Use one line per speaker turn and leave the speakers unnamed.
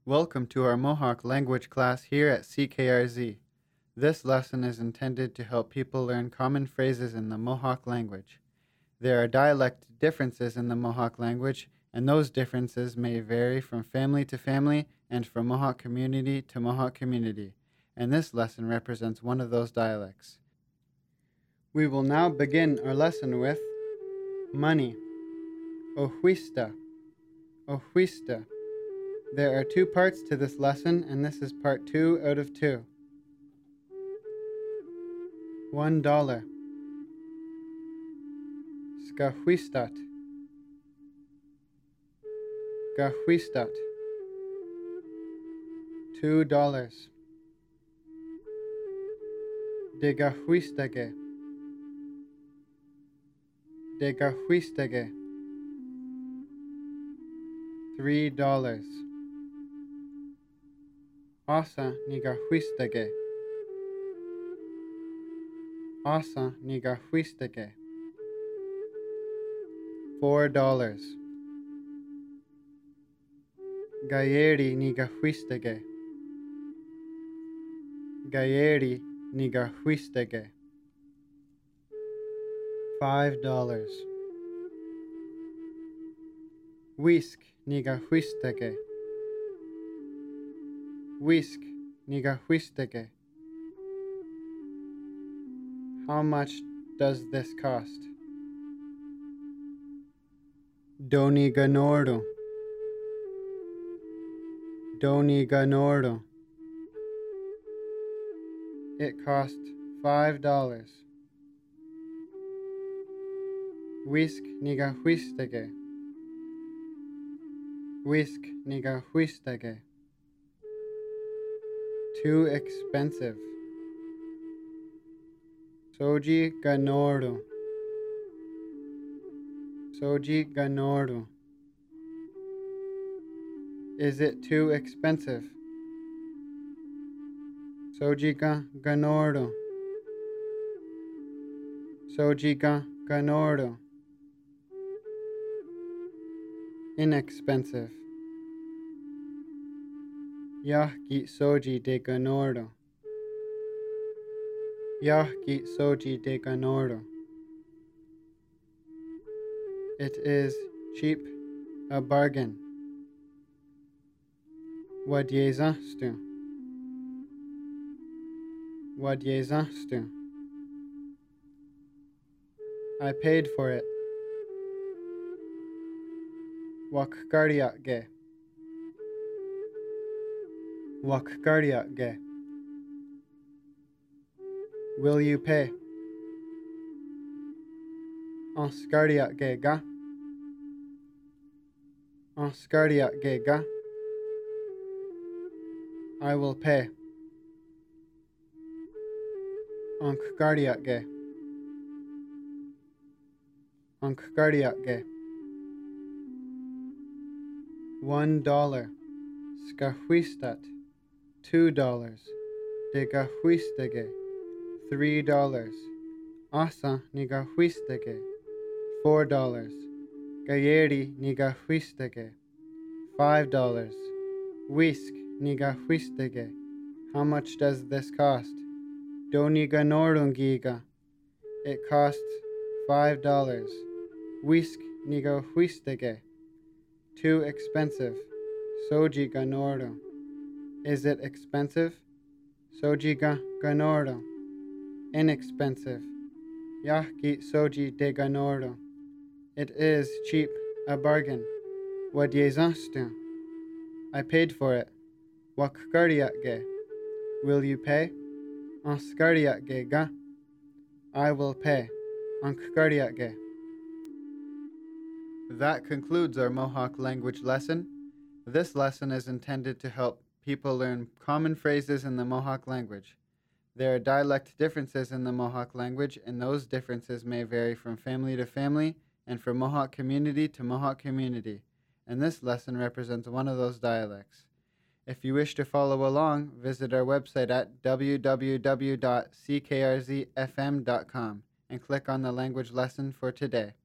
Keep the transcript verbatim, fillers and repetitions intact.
Welcome to our Mohawk language class here at C K R Z. This lesson is intended to help people learn common phrases in the Mohawk language. There are dialect differences in the Mohawk language, and those differences may vary from family to family and from Mohawk community to Mohawk community, and this lesson represents one of those dialects. We will now begin our lesson with money, ohuista, ohuista. There are two parts to this lesson, and this is part two out of two. One dollar. Skahuistat. Gahuistat. Two dollars. Degahuistage. Degahuistage. Three dollars. Asa nigahuistage. Asa nigahuistage. Four dollars. Gayeri nigahuistage. Gayeri nigahuistage. Five dollars. Whisk nigahuistage. Whisk nigahuistage. How much does this cost? Doni ganordo. Doni ganordo. It cost five dollars. Whisk nigahuistage. Whisk nigahuistage. Too expensive. Soji ganordo. Soji ganordo. Is it too expensive? Soji ga ganordo. Soji ga ganordo. Inexpensive. Yahki soji de ganordo. Yahki soji de ganordo. It is cheap, a bargain. Wadyezastu. Wadyezastu. I paid for it. Wakkardiatge. Wakkardiatge. Will you pay? Anskardiatge ga. Anskardiatge ga. I will pay. Ankkardiatge. Ankkardiatge. One dollar. Skahuistat. Two dollars. Degahuistage. Three dollars. Asa nigahuistage. Four dollars. Gayeri nigahuistage. Five dollars. Whisk nigahuistage. How much does this cost? Doni ganorungiga. It costs five dollars. Whisk nigahuistage. Too expensive. Soji ganordo. Is it expensive? Soji ga ganordo. Inexpensive. Yahki soji de ganordo. It is cheap, a bargain. Wadyezastu. I paid for it. Wakkardiatge. Will you pay? Anskardiatge ga. I will pay. Ankkardiatge. That concludes our Mohawk language lesson. This lesson is intended to help people learn common phrases in the Mohawk language. There are dialect differences in the Mohawk language, and those differences may vary from family to family and from Mohawk community to Mohawk community, and this lesson represents one of those dialects. If you wish to follow along, visit our website at w w w dot c k r z f m dot com and click on the language lesson for today.